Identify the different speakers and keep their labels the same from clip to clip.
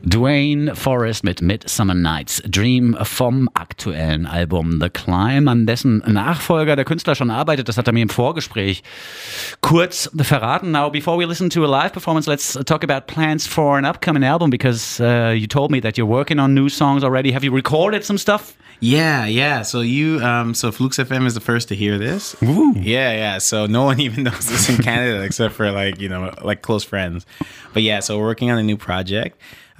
Speaker 1: Dwayne Forrest mit Midsummer Nights Dream vom aktuellen Album The Climb, an dessen Nachfolger der Künstler schon arbeitet. Das hat er mir im Vorgespräch kurz verraten. Now, before we listen to a live performance, let's talk about plans for an upcoming album, because you told me that you're working on new songs already. Have you recorded some stuff?
Speaker 2: Yeah. So so Flux FM is the first to hear this.
Speaker 1: Ooh.
Speaker 2: Yeah. So no one even knows this in Canada except for like close friends. But yeah, so we're working on a new project.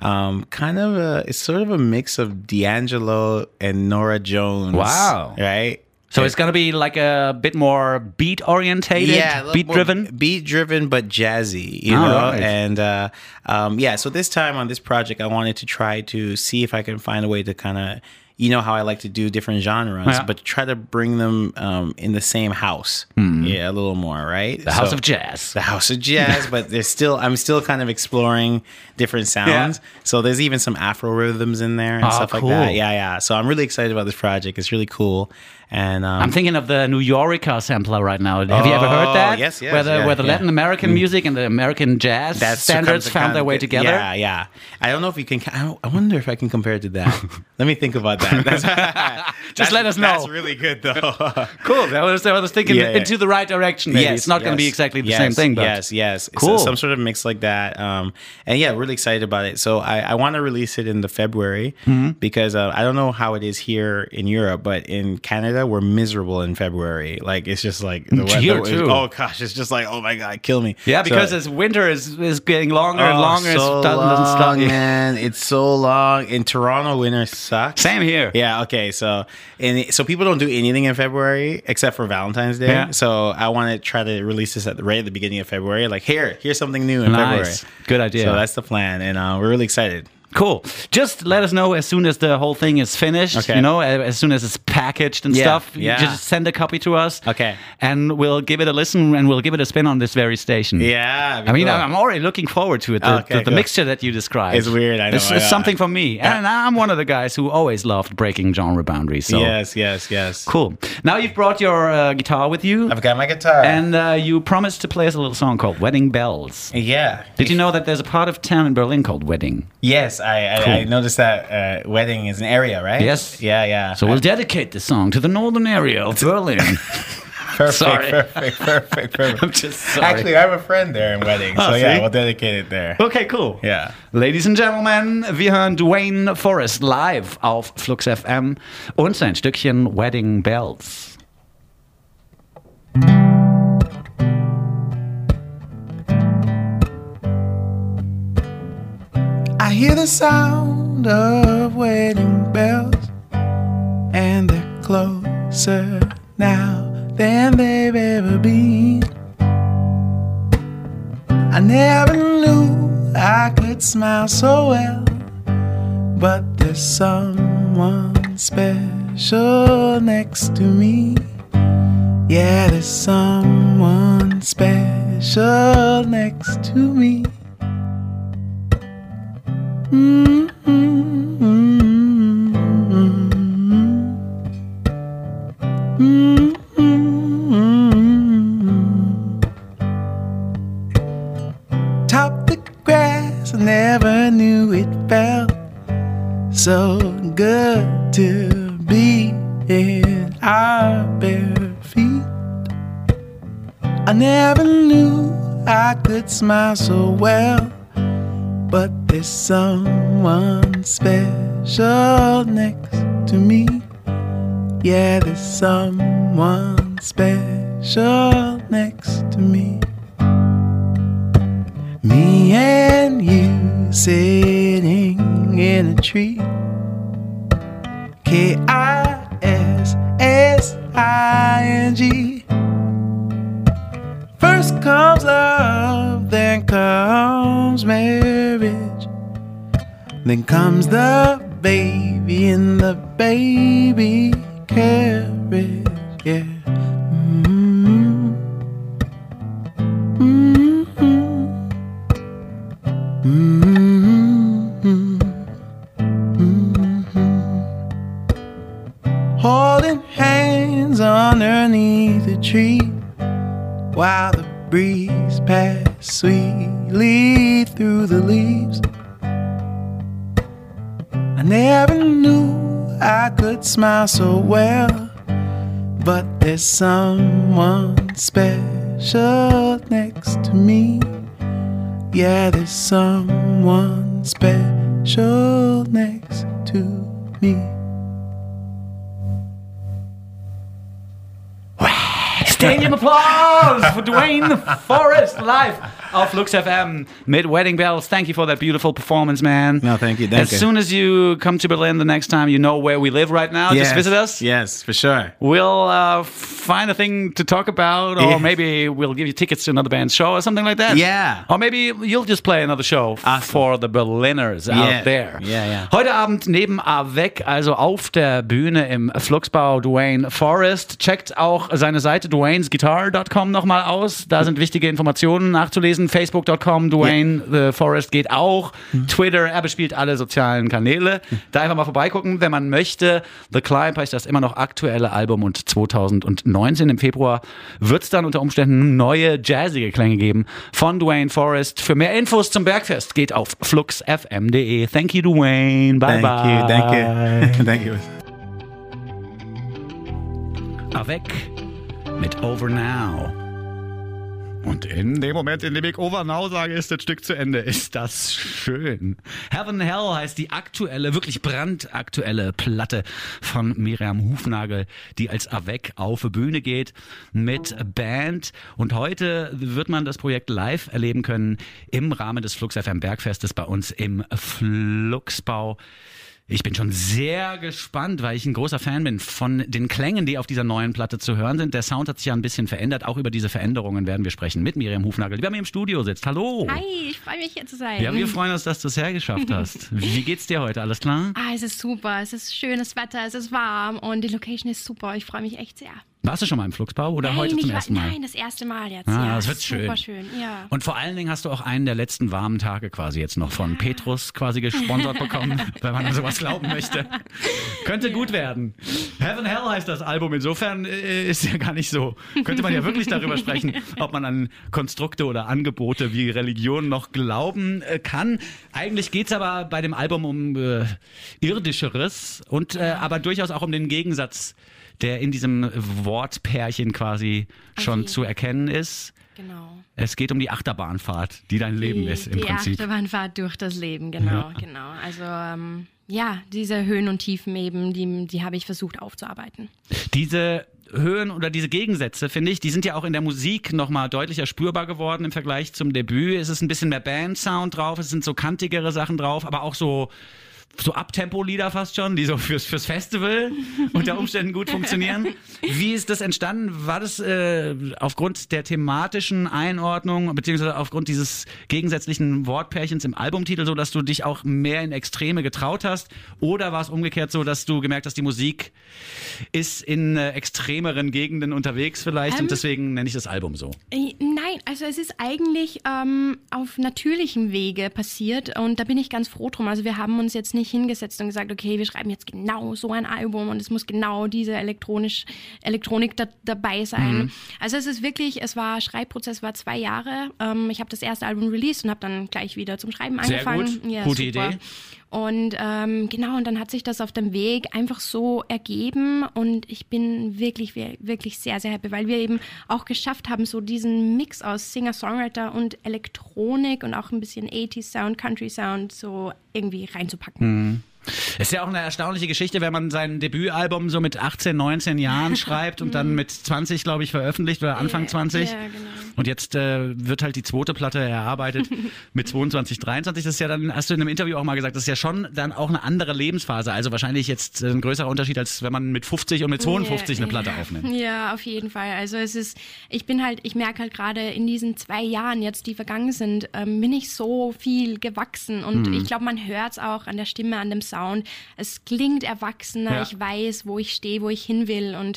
Speaker 2: It's sort of a mix of D'Angelo and Nora Jones.
Speaker 1: Wow.
Speaker 2: Right?
Speaker 1: So it's going to be like a bit more beat-orientated, beat-driven?
Speaker 2: Beat-driven, but jazzy, you know?
Speaker 1: Right.
Speaker 2: And so this time on this project, I wanted to try to see if I can find a way to kind of, you know how I like to do different genres, but try to bring them in the same house. Yeah, a little more, right?
Speaker 1: The House of Jazz.
Speaker 2: The House of Jazz, but I'm still kind of exploring different sounds. Yeah. So there's even some Afro rhythms in there and stuff
Speaker 1: cool.
Speaker 2: like that. Yeah. So I'm really excited about this project. It's really cool. And
Speaker 1: I'm thinking of the New Yorker sampler right now. Have you ever heard that?
Speaker 2: Yes.
Speaker 1: Where the Latin American music and the American jazz standards found their way together?
Speaker 2: Yeah. I don't know if you can. I wonder if I can compare it to that. Let me think about that.
Speaker 1: Just let us know.
Speaker 2: That's really good, though.
Speaker 1: Cool. I was thinking into the right direction, maybe. It's not going to be exactly the same thing, but...
Speaker 2: Yes.
Speaker 1: Cool.
Speaker 2: Some sort of mix like that. And yeah, really excited about it. So I want to release it in the February because I don't know how it is here in Europe, but in Canada, we're miserable in February. Like, it's just like... the
Speaker 1: weather too.
Speaker 2: Oh, gosh. It's just like, oh, my God, kill me.
Speaker 1: Yeah, because as winter is getting longer and longer.
Speaker 2: So
Speaker 1: doesn't stop.
Speaker 2: Man. It's so long. In Toronto, winter sucks.
Speaker 1: Same here.
Speaker 2: Yeah, okay. So people don't do anything in February except for Valentine's Day. Yeah. So I want to try to release this right at the beginning of February. Like, here's something new in February.
Speaker 1: Good idea.
Speaker 2: So that's the plan. And we're really excited.
Speaker 1: Cool. Just let us know as soon as the whole thing is finished. Okay. You know, as soon as it's packaged and stuff. Yeah. Just send a copy to us.
Speaker 2: Okay.
Speaker 1: And we'll give it a listen and we'll give it a spin on this very station.
Speaker 2: Yeah.
Speaker 1: I mean, cool. I'm already looking forward to it. The mixture that you described.
Speaker 2: It's weird. I know.
Speaker 1: It's something for me. Yeah. And I'm one of the guys who always loved breaking genre boundaries. So.
Speaker 2: Yes.
Speaker 1: Cool. Now you've brought your guitar with you.
Speaker 2: I've got my guitar.
Speaker 1: And you promised to play us a little song called Wedding Bells.
Speaker 2: Yeah.
Speaker 1: Did you know that there's a part of town in Berlin called Wedding?
Speaker 2: Yes, I noticed that Wedding is an area, right?
Speaker 1: Yes.
Speaker 2: Yeah.
Speaker 1: So we'll dedicate the song to the northern area of Berlin.
Speaker 2: Perfect.
Speaker 1: I'm just sorry.
Speaker 2: Actually, I have a friend there in Wedding, so we'll dedicate it there.
Speaker 1: Okay, cool.
Speaker 2: Yeah.
Speaker 1: Ladies and Gentlemen, wir hören Dwayne Forrest live auf Flux FM und sein Stückchen Wedding Bells.
Speaker 3: I hear the sound of wedding bells, and they're closer now than they've ever been. I never knew I could smile so well, but there's someone special next to me. Yeah, there's someone special next to me. Top the grass, I never knew it felt so good to be in our bare feet. I never knew I could smile so well, but there's someone special next to me. Yeah, there's someone special next to me. Me and you sitting in a tree. KISSING. First comes love, then comes marriage, then comes the baby in the baby carriage. Yeah. Holding hands underneath a tree while the breeze passed sweetly through the leaves. never knew I could smile so well. But there's someone special next to me. Yeah, there's someone special next to me.
Speaker 1: Stadium Applause for Dwayne Forrest live auf Flux FM mit Wedding Bells. Thank you for that beautiful performance, man.
Speaker 2: No, thank you.
Speaker 1: As soon as you come to Berlin the next time, you know where we live right now.
Speaker 2: Yes.
Speaker 1: Just visit us.
Speaker 2: Yes, for sure.
Speaker 1: We'll find a thing to talk about, or maybe we'll give you tickets to another band's show or something like that.
Speaker 2: Yeah.
Speaker 1: Or maybe you'll just play another show for the Berliners out there.
Speaker 2: Yeah.
Speaker 1: Heute Abend neben Avec, also auf der Bühne im Fluxbau, Dwayne Forrest. Checkt auch seine Seite dwaynesguitar.com nochmal aus. Da sind wichtige Informationen nachzulesen. Facebook.com, Dwayne Forrest geht auch. Twitter, er bespielt alle sozialen Kanäle. Da einfach mal vorbeigucken, wenn man möchte. The Climb heißt das immer noch aktuelle Album und 2019 im Februar wird es dann unter Umständen neue jazzige Klänge geben von Dwayne Forrest. Für mehr Infos zum Bergfest geht auf fluxfm.de. Thank you, Dwayne. Bye, bye.
Speaker 2: Thank you.
Speaker 1: Avec mit Over Now. Und in dem Moment, in dem ich Over Now sage, ist das Stück zu Ende. Ist das schön. Heaven Hell heißt die aktuelle, wirklich brandaktuelle Platte von Miriam Hufnagel, die als Avec auf Bühne geht mit Band. Und heute wird man das Projekt live erleben können im Rahmen des Flux FM Bergfestes bei uns im Fluxbau. Ich bin schon sehr gespannt, weil ich ein großer Fan bin von den Klängen, die auf dieser neuen Platte zu hören sind. Der Sound hat sich ja ein bisschen verändert. Auch über diese Veränderungen werden wir sprechen mit Miriam Hufnagel, die bei mir im Studio sitzt. Hallo.
Speaker 4: Hi, ich freue mich, hier zu sein.
Speaker 1: Ja, wir freuen uns, dass du es hergeschafft hast. Wie geht's dir heute? Alles klar?
Speaker 4: Es ist super. Es ist schönes Wetter, es ist warm und die Location ist super. Ich freue mich echt sehr.
Speaker 1: Warst du schon mal im Fluxbau oder heute zum ersten Mal?
Speaker 4: Nein, das erste Mal jetzt.
Speaker 1: Ah,
Speaker 4: ja,
Speaker 1: das wird
Speaker 4: super
Speaker 1: schön.
Speaker 4: Ja.
Speaker 1: Und vor allen Dingen hast du auch einen der letzten warmen Tage quasi jetzt noch von Petrus quasi gesponsert bekommen, wenn man an sowas glauben möchte. Könnte gut werden. Heaven Hell heißt das Album. Insofern ist ja gar nicht so. Könnte man ja wirklich darüber sprechen, ob man an Konstrukte oder Angebote wie Religion noch glauben kann. Eigentlich geht's aber bei dem Album um Irdischeres und aber durchaus auch um den Gegensatz, der in diesem Wortpärchen quasi schon zu erkennen ist.
Speaker 4: Genau.
Speaker 1: Es geht um die Achterbahnfahrt, die dein Leben ist im Prinzip.
Speaker 4: Die Achterbahnfahrt durch das Leben, genau. Also diese Höhen und Tiefen eben, die habe ich versucht aufzuarbeiten.
Speaker 1: Diese Höhen oder diese Gegensätze, finde ich, die sind ja auch in der Musik nochmal deutlicher spürbar geworden im Vergleich zum Debüt. Es ist ein bisschen mehr Band-Sound drauf, es sind so kantigere Sachen drauf, aber auch so Abtempo-Lieder fast schon, die so fürs Festival unter Umständen gut funktionieren. Wie ist das entstanden? War das aufgrund der thematischen Einordnung beziehungsweise aufgrund dieses gegensätzlichen Wortpärchens im Albumtitel so, dass du dich auch mehr in Extreme getraut hast? Oder war es umgekehrt so, dass du gemerkt hast, die Musik ist in extremeren Gegenden unterwegs vielleicht und deswegen nenne ich das Album so?
Speaker 4: Nein, also es ist eigentlich auf natürlichem Wege passiert und da bin ich ganz froh drum. Also wir haben uns jetzt nicht hingesetzt und gesagt, okay, wir schreiben jetzt genau so ein Album und es muss genau diese Elektronik dabei sein. Also Schreibprozess war 2 Jahre. Ich habe das erste Album released und habe dann gleich wieder zum Schreiben angefangen.
Speaker 1: Sehr gut,
Speaker 4: ja,
Speaker 1: gute
Speaker 4: super.
Speaker 1: Idee.
Speaker 4: Und und dann hat sich das auf dem Weg einfach so ergeben und ich bin wirklich, wirklich sehr, sehr happy, weil wir eben auch geschafft haben, so diesen Mix aus Singer-Songwriter und Elektronik und auch ein bisschen 80s Sound, Country Sound so irgendwie reinzupacken.
Speaker 1: Ist ja auch eine erstaunliche Geschichte, wenn man sein Debütalbum so mit 18, 19 Jahren schreibt und dann mit 20, glaube ich, veröffentlicht oder Anfang 20.
Speaker 4: Ja, genau.
Speaker 1: Und jetzt wird halt die zweite Platte erarbeitet mit 22, 23. Das ist ja dann, hast du in einem Interview auch mal gesagt, das ist ja schon dann auch eine andere Lebensphase. Also wahrscheinlich jetzt ein größerer Unterschied, als wenn man mit 50 und mit 52 eine Platte aufnimmt.
Speaker 4: Ja, auf jeden Fall. Also ich merke halt gerade in diesen 2 Jahren jetzt, die vergangen sind, bin ich so viel gewachsen und ich glaube, man hört es auch an der Stimme, an dem Sound. Es klingt erwachsener, ich weiß, wo ich stehe, wo ich hin will und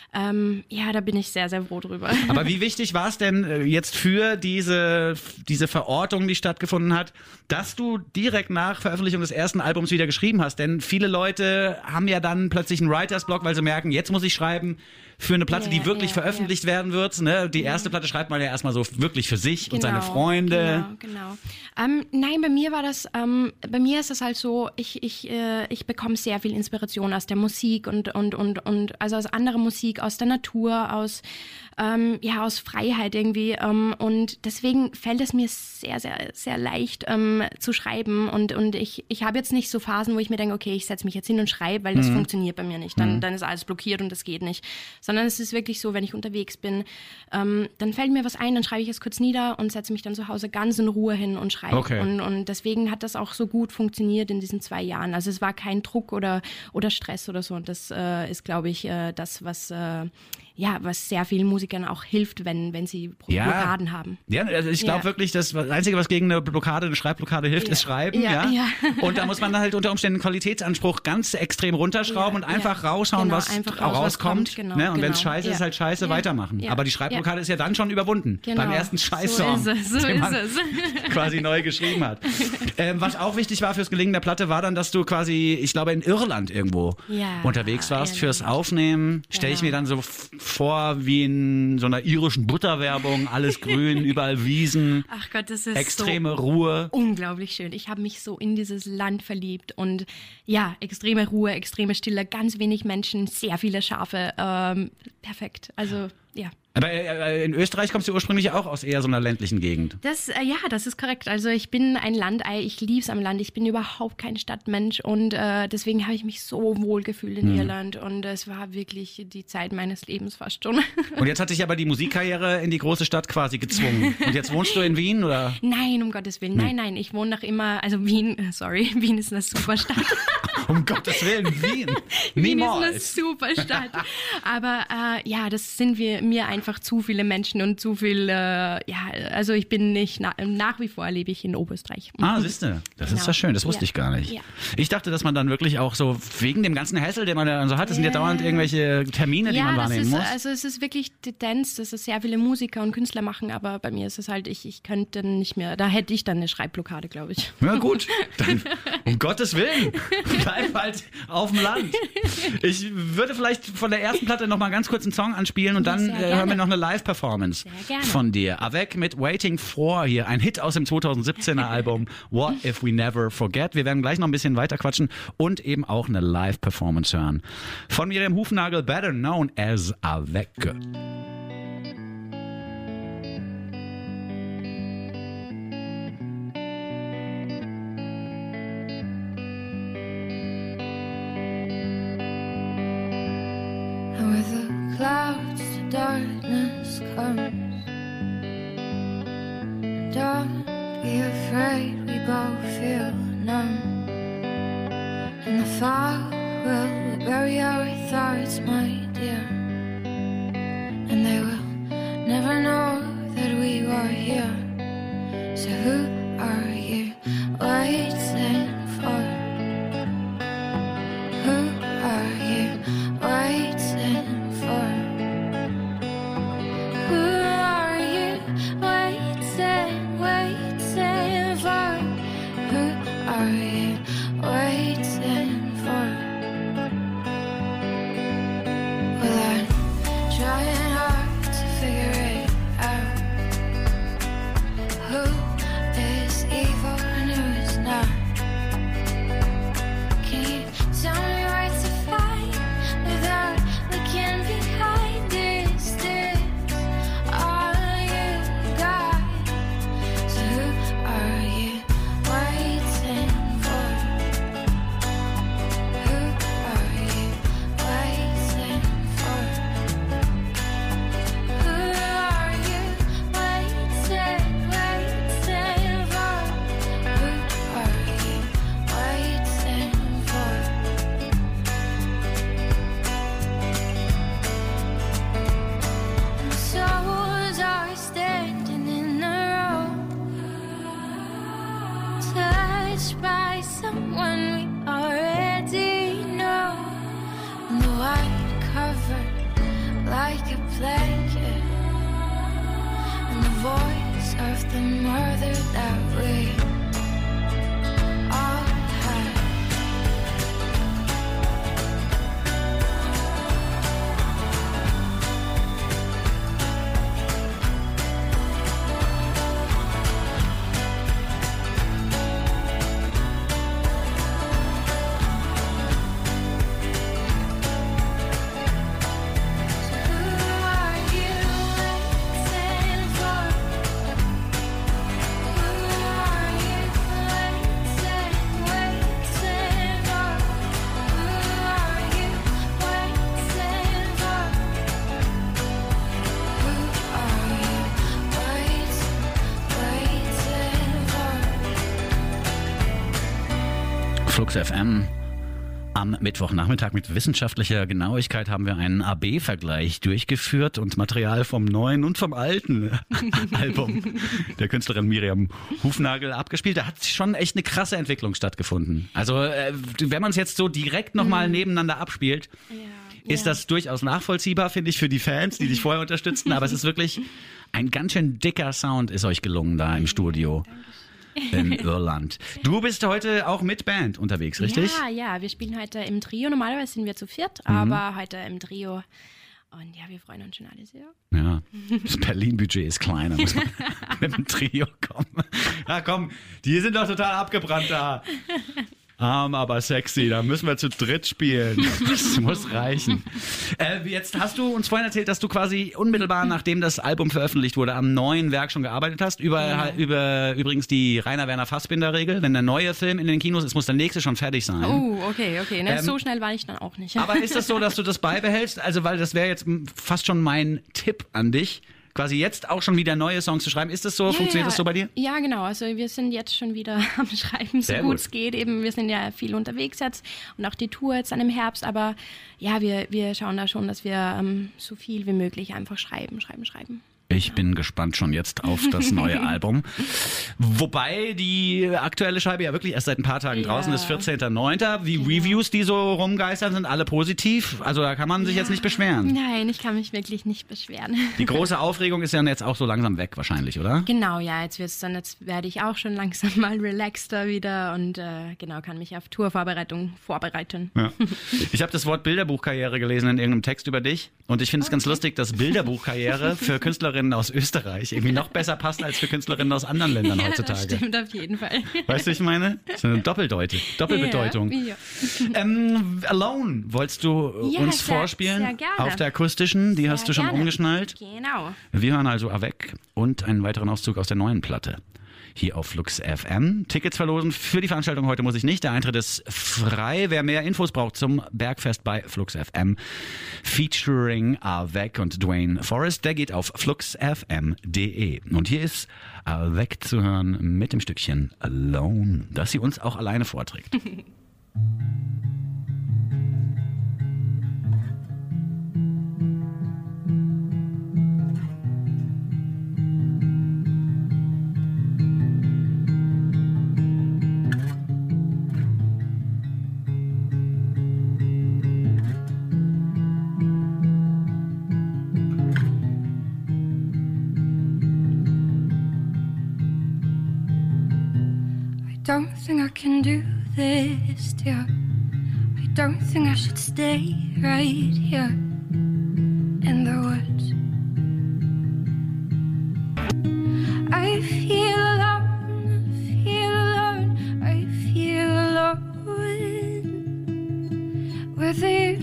Speaker 4: da bin ich sehr, sehr froh drüber.
Speaker 1: Aber wie wichtig war es denn jetzt für diese Verortung, die stattgefunden hat, dass du direkt nach Veröffentlichung des ersten Albums wieder geschrieben hast? Denn viele Leute haben ja dann plötzlich einen Writers-Block, weil sie merken, jetzt muss ich schreiben, für eine Platte, die wirklich veröffentlicht werden wird. Ne? Die erste Platte schreibt man ja erstmal so wirklich für sich und seine Freunde.
Speaker 4: Genau. Nein, bei mir war das, bei mir ist es halt so, ich bekomme sehr viel Inspiration aus der Musik und also aus anderer Musik, aus der Natur, aus Freiheit irgendwie. Und deswegen fällt es mir sehr, sehr, sehr leicht zu schreiben. Und ich habe jetzt nicht so Phasen, wo ich mir denke, okay, ich setze mich jetzt hin und schreibe, weil das funktioniert bei mir nicht. Dann ist alles blockiert und das geht nicht. Sondern es ist wirklich so, wenn ich unterwegs bin, dann fällt mir was ein, dann schreibe ich es kurz nieder und setze mich dann zu Hause ganz in Ruhe hin und schreibe.
Speaker 1: Okay.
Speaker 4: Und deswegen hat das auch so gut funktioniert in diesen 2 Jahren. Also es war kein Druck oder Stress oder so. Und das ist, glaube ich, das, was sehr vielen Musikern auch hilft, wenn sie Blockaden haben.
Speaker 1: Ja, also ich glaube wirklich, das Einzige, was gegen eine Schreibblockade hilft, ist Schreiben. Ja. Und da muss man halt unter Umständen den Qualitätsanspruch ganz extrem runterschrauben und einfach raushauen, was rauskommt.
Speaker 4: Genau,
Speaker 1: ne? Und wenn es scheiße ist, halt scheiße, weitermachen. Ja. Aber die Schreibblockade ist ja dann schon überwunden. Genau. Beim ersten Scheiß-Song, den man quasi neu geschrieben hat. Was auch wichtig war fürs Gelingen der Platte, war dann, dass du quasi, ich glaube, in Irland irgendwo unterwegs warst fürs Aufnehmen. Stelle ich mir dann so vor wie in so einer irischen Butterwerbung, alles grün, überall Wiesen.
Speaker 4: Ach Gott, das ist
Speaker 1: extreme Ruhe.
Speaker 4: Unglaublich schön. Ich habe mich so in dieses Land verliebt und extreme Ruhe, extreme Stille, ganz wenig Menschen, sehr viele Schafe. Perfekt. Also, ja.
Speaker 1: Aber in Österreich kommst du ursprünglich auch aus eher so einer ländlichen Gegend.
Speaker 4: Das ist korrekt. Also ich bin ein Landei, ich lieb's am Land. Ich bin überhaupt kein Stadtmensch und deswegen habe ich mich so wohl gefühlt in Irland und es war wirklich die Zeit meines Lebens fast schon.
Speaker 1: Und jetzt hat dich aber die Musikkarriere in die große Stadt quasi gezwungen. Und jetzt wohnst du in Wien, oder?
Speaker 4: Nein, um Gottes Willen. Nein, ich wohne noch immer, also Wien ist eine super Stadt.
Speaker 1: Um Gottes Willen, Wien. Niemals.
Speaker 4: Wien ist eine super Stadt. Aber das sind mir einfach zu viele Menschen und zu viel, also ich bin nicht, nach wie vor lebe ich in Oberösterreich.
Speaker 1: Siehst du, das ist ja schön, das wusste ich gar nicht. Ja. Ich dachte, dass man dann wirklich auch so, wegen dem ganzen Hassel, den man dann so hat, das sind ja dauernd irgendwelche Termine, die man wahrnehmen muss.
Speaker 4: Also es ist wirklich die Dance, dass es sehr viele Musiker und Künstler machen, aber bei mir ist es halt, ich könnte nicht mehr, da hätte ich dann eine Schreibblockade, glaube ich.
Speaker 1: Ja gut, dann um Gottes Willen, bleib halt auf dem Land. Ich würde vielleicht von der ersten Platte noch mal ganz kurz einen Song anspielen und dann hören wir noch eine Live-Performance von dir. Avec mit Waiting For hier, ein Hit aus dem 2017er Album What If We Never Forget. Wir werden gleich noch ein bisschen weiter quatschen und eben auch eine Live-Performance hören. Von Miriam Hufnagel, better known as Avec.
Speaker 5: With the clouds, the darkness comes. Don't be afraid, we both feel numb. And the fog will bury our thoughts, my dear. And they will never know that we were here. So who are you waiting for? Who are you waiting for? Who are you waiting for? Who are you waiting for? Well, I'm trying hard to figure it out. Who is evil and who is not? Can you tell me where to find without looking behind? Is this all you got? So who are you waiting for? Who are you waiting for? Who are you waiting for? Who are you waiting for? Souls are standing in a row, touched by someone we already know. And the white covered like a blanket, and the voice of the mother that we all had.
Speaker 1: Flux FM. Am Mittwochnachmittag mit wissenschaftlicher Genauigkeit haben wir einen AB-Vergleich durchgeführt und Material vom neuen und vom alten Album der Künstlerin Miriam Hufnagel abgespielt. Da hat schon echt eine krasse Entwicklung stattgefunden. Also wenn man es jetzt so direkt nochmal nebeneinander abspielt, ist das durchaus nachvollziehbar, finde ich, für die Fans, die dich vorher unterstützten. Aber es ist wirklich ein ganz schön dicker Sound ist euch gelungen da im Studio. In Irland. Du bist heute auch mit Band unterwegs, richtig?
Speaker 4: Ja, wir spielen heute im Trio. Normalerweise sind wir zu viert, aber heute im Trio. Und ja, wir freuen uns schon alle sehr.
Speaker 1: Ja, das Berlin-Budget ist kleiner, muss man mit dem Trio kommen. Ja, komm, die sind doch total abgebrannt da. Arm, aber sexy, da müssen wir zu dritt spielen. Das muss reichen. Jetzt hast du uns vorhin erzählt, dass du quasi unmittelbar, nachdem das Album veröffentlicht wurde, am neuen Werk schon gearbeitet hast. Über übrigens die Rainer Werner Fassbinder-Regel. Wenn der neue Film in den Kinos ist, muss der nächste schon fertig sein.
Speaker 4: Oh, okay. Ne, so schnell war ich dann auch nicht.
Speaker 1: Aber ist das so, dass du das beibehältst? Also, weil das wäre jetzt fast schon mein Tipp an dich. Quasi jetzt auch schon wieder neue Songs zu schreiben. Ist das so? Funktioniert das so bei dir?
Speaker 4: Ja, genau. Also wir sind jetzt schon wieder am Schreiben, so gut es geht. Eben, wir sind ja viel unterwegs jetzt und auch die Tour jetzt dann im Herbst. Aber ja, wir schauen da schon, dass wir so viel wie möglich einfach schreiben.
Speaker 1: Ich bin gespannt schon jetzt auf das neue Album. Wobei die aktuelle Scheibe ja wirklich erst seit ein paar Tagen draußen ist, 14.09. Die Reviews, die so rumgeistern, sind alle positiv. Also da kann man sich jetzt nicht beschweren.
Speaker 4: Nein, ich kann mich wirklich nicht beschweren.
Speaker 1: Die große Aufregung ist ja jetzt auch so langsam weg wahrscheinlich, oder?
Speaker 4: Genau, ja, jetzt werde ich auch schon langsam mal relaxter wieder und kann mich auf Tourvorbereitung vorbereiten.
Speaker 1: Ja. Ich habe das Wort Bilderbuchkarriere gelesen in irgendeinem Text über dich und ich finde es ganz lustig, dass Bilderbuchkarriere für Künstlerinnen aus Österreich irgendwie noch besser passt als für Künstlerinnen aus anderen Ländern heutzutage.
Speaker 4: Das stimmt auf jeden Fall.
Speaker 1: Weißt du, ich meine? Das ist eine Doppelbedeutung.
Speaker 4: Ja.
Speaker 1: Alone wolltest du uns vorspielen?
Speaker 4: Sehr gerne.
Speaker 1: Auf der akustischen, die hast du schon umgeschnallt.
Speaker 4: Genau.
Speaker 1: Wir hören also Avec und einen weiteren Auszug aus der neuen Platte. Hier auf Flux FM. Tickets verlosen für die Veranstaltung heute muss ich nicht. Der Eintritt ist frei. Wer mehr Infos braucht zum Bergfest bei Flux FM featuring Avec und Dwayne Forrest, der geht auf fluxfm.de. Und hier ist Avec zu hören mit dem Stückchen Alone, das sie uns auch alleine vorträgt.
Speaker 5: I don't think I can do this, dear. I don't think I should stay right here in the woods. I feel alone, I feel alone with you.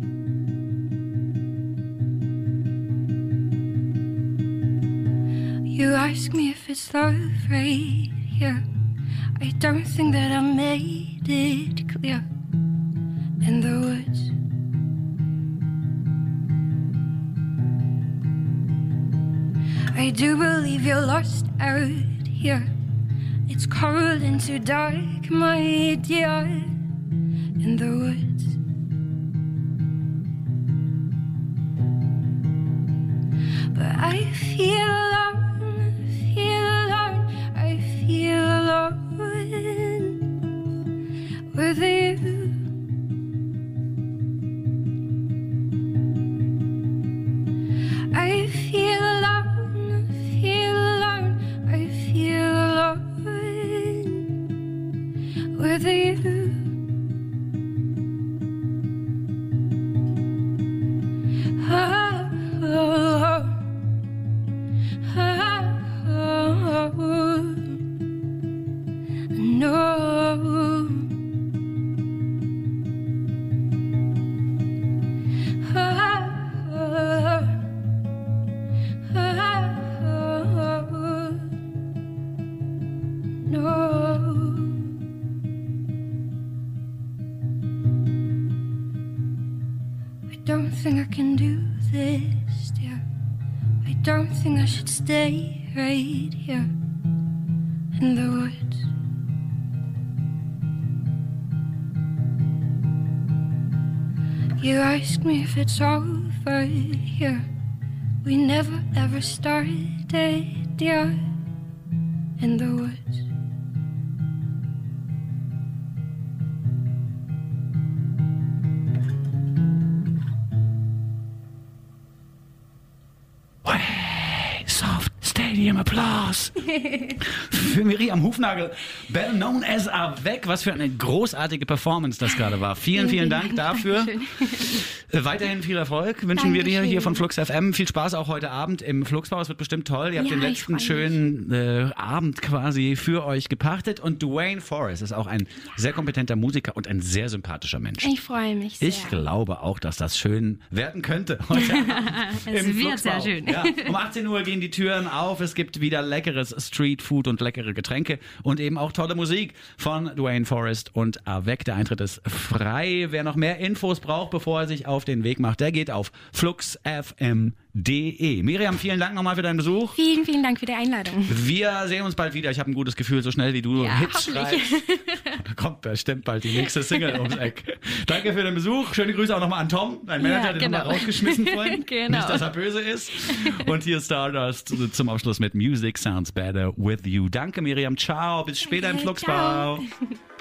Speaker 5: You ask me if it's love right here. I don't think that I made it clear in the woods. I do believe you're lost out here. It's cold and too dark, my dear, in the woods. But I feel alone, I feel alone with you. I feel alone, I feel alone with you. Don't think I can do this, dear. I don't think I should stay right here in the woods. You ask me if it's over here. We never ever started, yeah, in the woods.
Speaker 1: Soft Stadium Applause für Miriam Hufnagel, better known as Avec. Was für eine großartige Performance das gerade war. Vielen Dank dafür. Weiterhin viel Erfolg wünschen wir dir hier von Flux FM. Viel Spaß auch heute Abend im Fluxbau. Es wird bestimmt toll. Ihr habt den letzten schönen Abend quasi für euch gepachtet. Und Dwayne Forrest ist auch ein sehr kompetenter Musiker und ein sehr sympathischer Mensch.
Speaker 4: Ich freue mich sehr.
Speaker 1: Ich glaube auch, dass das schön werden könnte heute Abend
Speaker 4: es
Speaker 1: im
Speaker 4: wird
Speaker 1: Fluxbau.
Speaker 4: sehr schön.
Speaker 1: Ja, um 18 Uhr gehen die Türen auf. Es gibt wieder leckeres Streetfood und leckere Getränke und eben auch tolle Musik von Dwayne Forrest und Avec. Der Eintritt ist frei. Wer noch mehr Infos braucht, bevor er sich auf den Weg macht, der geht auf fluxfm.de. Miriam, vielen Dank nochmal für deinen Besuch.
Speaker 4: Vielen Dank für die Einladung.
Speaker 1: Wir sehen uns bald wieder. Ich habe ein gutes Gefühl, so schnell wie du Hits schreibst. Da kommt bestimmt bald die nächste Single ums Eck. Danke für den Besuch. Schöne Grüße auch nochmal an Tom, dein Manager, den haben wir rausgeschmissen vorhin.
Speaker 4: Genau.
Speaker 1: Nicht, dass er böse ist. Und hier Stardust zum Abschluss mit Music Sounds Better With You. Danke Miriam, ciao, bis später im Fluxbau.
Speaker 5: Ciao.